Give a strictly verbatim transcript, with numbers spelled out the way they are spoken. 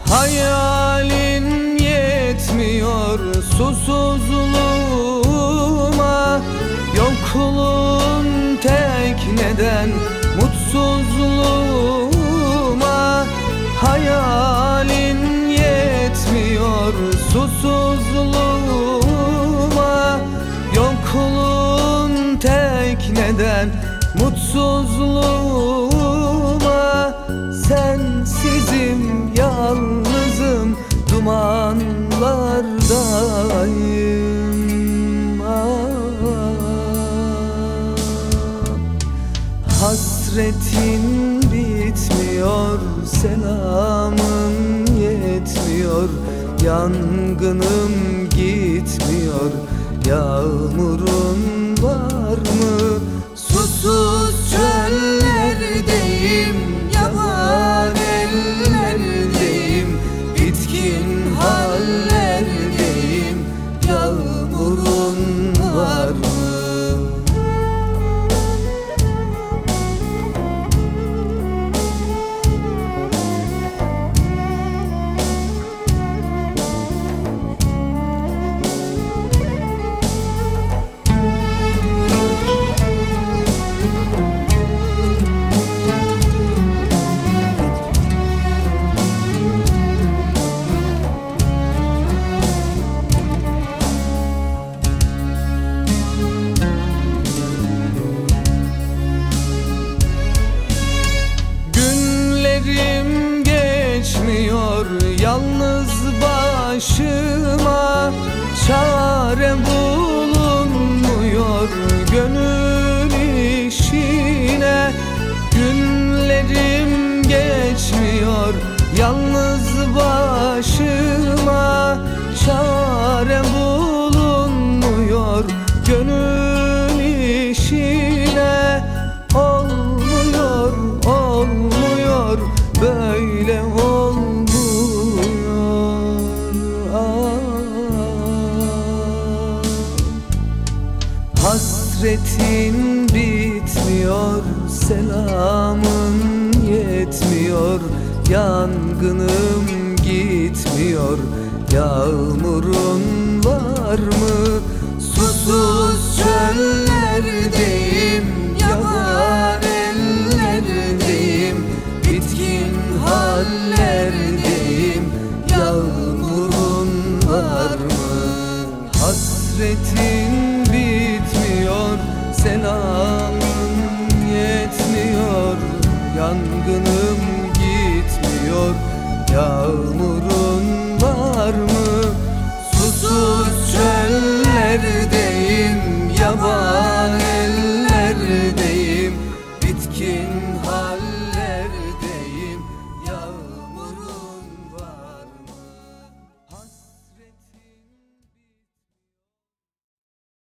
Hayalin yetmiyor susuzluğuma, yokluğun tek neden mutsuzluğuma. Hayalin yetmiyor susuzluğuma, yokluğun tek neden mutsuzluğuma. Sensizim, yalnızım, dumanlardayım. Ah. Hasretin bitmiyor, selamın yetmiyor, yangınım gitmiyor. Yağmurun var mı? Susuz çöllerdeyim, yaban ellerdeyim, bitkin hallerdeyim. Yağmurun var mı? Günlerim geçmiyor yalnız başıma, çare bulunmuyor gönül işine. Günlerim geçmiyor yalnız başıma, çare bulunmuyor gönül işine. Olmuyor, olmuyor, böyle olmuyor. Ah. Hasretin bitmiyor, selamın yetmiyor, yangınım gitmiyor. Yağmurun var mı? Susuz çöllerdeyim, yaban ellerdeyim, bitkin hallerdeyim. Yağmurun var mı? Hasretin bitmiyor, selamın yetmiyor, yangınım gitmiyor. Yağmurun